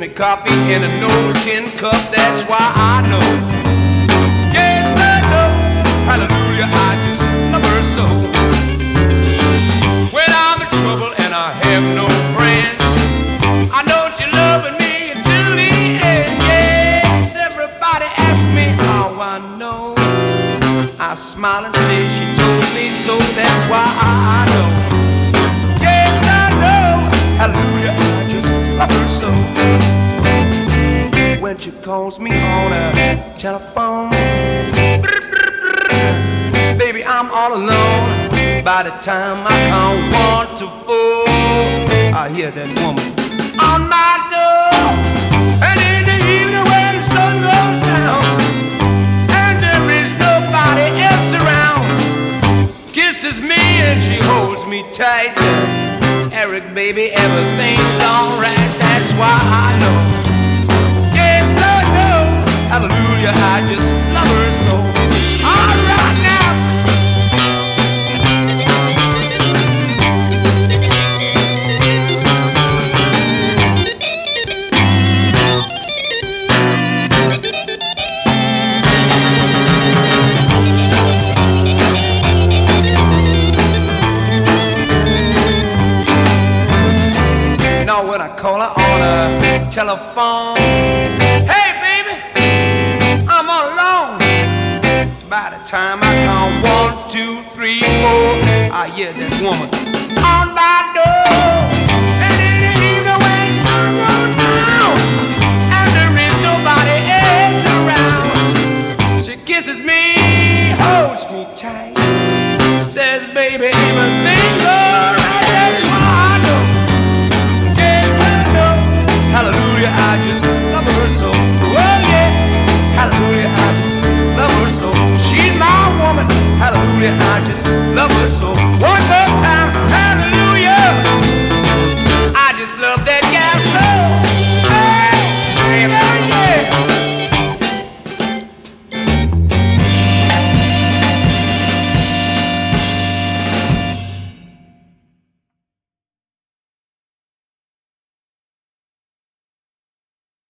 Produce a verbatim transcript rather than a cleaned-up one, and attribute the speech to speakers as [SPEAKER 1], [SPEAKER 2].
[SPEAKER 1] me coffee in an old tin cup, that's why I know. Yes, I know, hallelujah, I just love her so. When I'm in trouble and I have no friends, I know she's loving me until the end. Yes, everybody asks me how I know. I smile and say she told me so, that's why I know. Yes, I know, hallelujah, I just love her so. When she calls me on a telephone, baby, I'm all alone. By the time I count one to four, I hear that woman on my door. And in the evening when the sun goes down and there is nobody else around, kisses me and she holds me tight. Eric, baby, everything's alright, that's why I know. Yes, I know, hallelujah, I just love her so. Alright now. Now when I call her on a telephone, hey baby, I'm all alone. By the time I count one, two, three, four, I hear that woman on my door. And in the evening when the sun goes down and there is nobody else around, she kisses me, holds me tight, says baby, everything's alright, that's why I know. Hallelujah, I just love her so. Oh yeah, hallelujah.